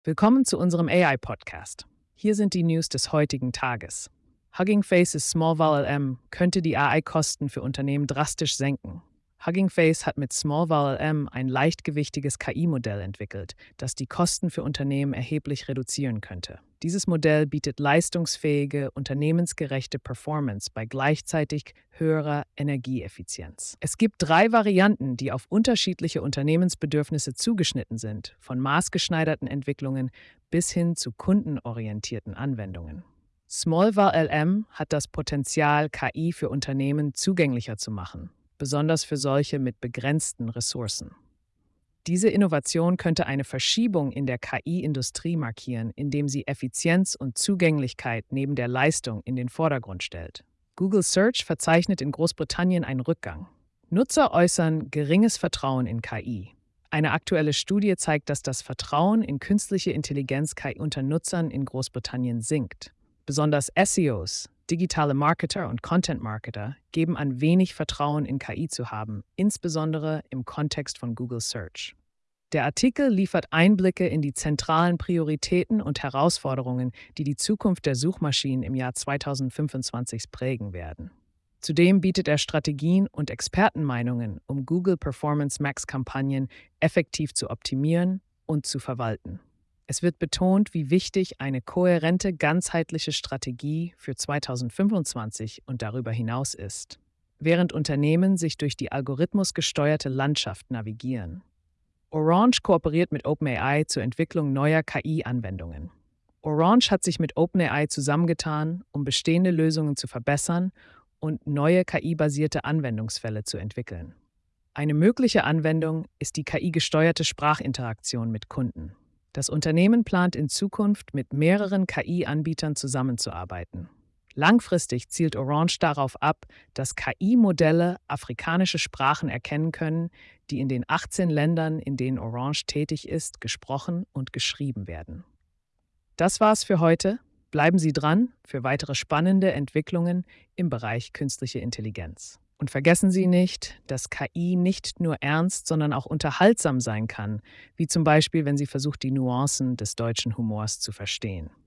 Willkommen zu unserem AI-Podcast. Hier sind die News des heutigen Tages. Hugging Face's Small LLM könnte die AI-Kosten für Unternehmen drastisch senken. Hugging Face hat mit Small LLM ein leichtgewichtiges KI-Modell entwickelt, das die Kosten für Unternehmen erheblich reduzieren könnte. Dieses Modell bietet leistungsfähige, unternehmensgerechte Performance bei gleichzeitig höherer Energieeffizienz. Es gibt 3 Varianten, die auf unterschiedliche Unternehmensbedürfnisse zugeschnitten sind, von maßgeschneiderten Entwicklungen bis hin zu kundenorientierten Anwendungen. Smallval LM hat das Potenzial, KI für Unternehmen zugänglicher zu machen, besonders für solche mit begrenzten Ressourcen. Diese Innovation könnte eine Verschiebung in der KI-Industrie markieren, indem sie Effizienz und Zugänglichkeit neben der Leistung in den Vordergrund stellt. Google Search verzeichnet in Großbritannien einen Rückgang. Nutzer äußern geringes Vertrauen in KI. Eine aktuelle Studie zeigt, dass das Vertrauen in künstliche Intelligenz KI unter Nutzern in Großbritannien sinkt. Besonders SEOs, digitale Marketer und Content-Marketer geben an, wenig Vertrauen in KI zu haben, insbesondere im Kontext von Google Search. Der Artikel liefert Einblicke in die zentralen Prioritäten und Herausforderungen, die die Zukunft der Suchmaschinen im Jahr 2025 prägen werden. Zudem bietet er Strategien und Expertenmeinungen, um Google Performance Max-Kampagnen effektiv zu optimieren und zu verwalten. Es wird betont, wie wichtig eine kohärente, ganzheitliche Strategie für 2025 und darüber hinaus ist, während Unternehmen sich durch die algorithmusgesteuerte Landschaft navigieren. Orange kooperiert mit OpenAI zur Entwicklung neuer KI-Anwendungen. Orange hat sich mit OpenAI zusammengetan, um bestehende Lösungen zu verbessern und neue KI-basierte Anwendungsfälle zu entwickeln. Eine mögliche Anwendung ist die KI-gesteuerte Sprachinteraktion mit Kunden. Das Unternehmen plant in Zukunft, mit mehreren KI-Anbietern zusammenzuarbeiten. Langfristig zielt Orange darauf ab, dass KI-Modelle afrikanische Sprachen erkennen können, die in den 18 Ländern, in denen Orange tätig ist, gesprochen und geschrieben werden. Das war's für heute. Bleiben Sie dran für weitere spannende Entwicklungen im Bereich künstliche Intelligenz. Und vergessen Sie nicht, dass KI nicht nur ernst, sondern auch unterhaltsam sein kann, wie zum Beispiel, wenn sie versucht, die Nuancen des deutschen Humors zu verstehen.